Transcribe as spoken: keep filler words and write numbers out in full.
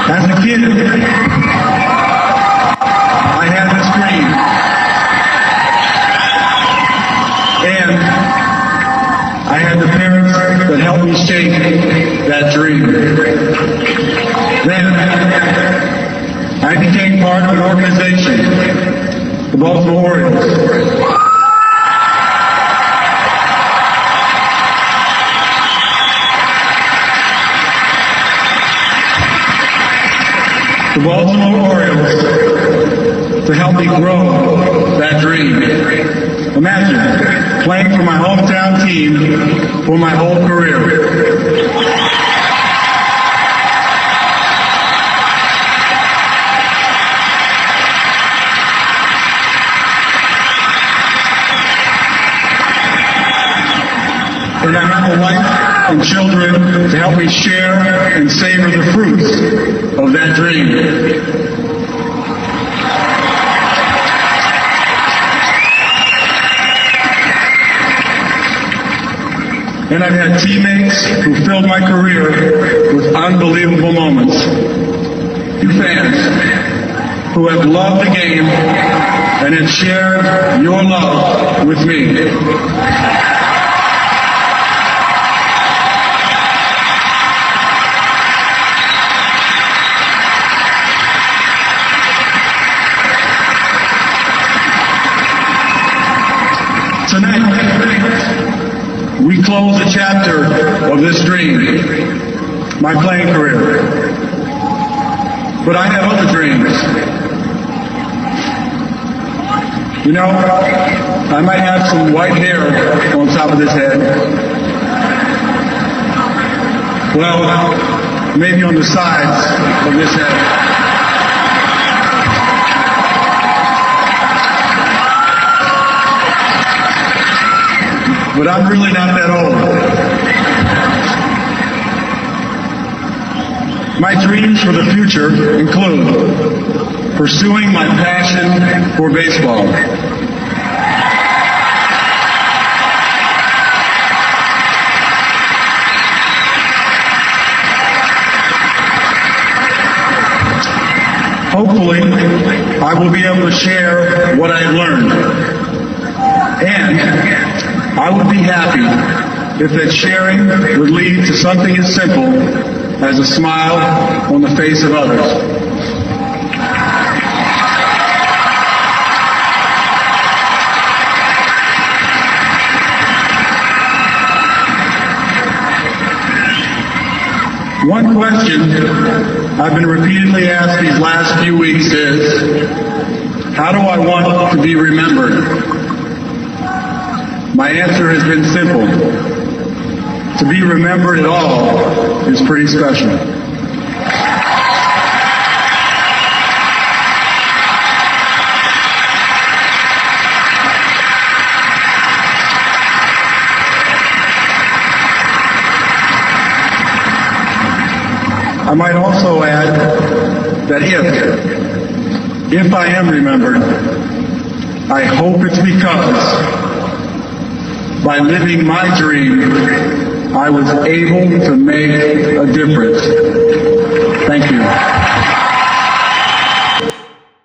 As a kid, I had this dream. And I had the parents that helped me shape that dream. Then, I became part of an organization, the Baltimore Orioles. The Baltimore Orioles to help me grow that dream. Imagine playing for my hometown team for my whole career. And I have a wife and children to help me share and savor the fruits of that dream. And I've had teammates who filled my career with unbelievable moments. You fans who have loved the game and have shared your love with me. Tonight, we close a chapter of this dream, my playing career. But I have other dreams. You know, I might have some white hair on top of this head. Well, maybe on the sides of this head. But I'm really not that old. My dreams for the future include pursuing my passion for baseball. Hopefully, I will be able to share what I have learned. And I would be happy if that sharing would lead to something as simple as a smile on the face of others. One question I've been repeatedly asked these last few weeks is, how do I want to be remembered? My answer has been simple. To be remembered at all is pretty special. I might also add that if, if I am remembered, I hope it's because by living my dream, I was able to make a difference. Thank you.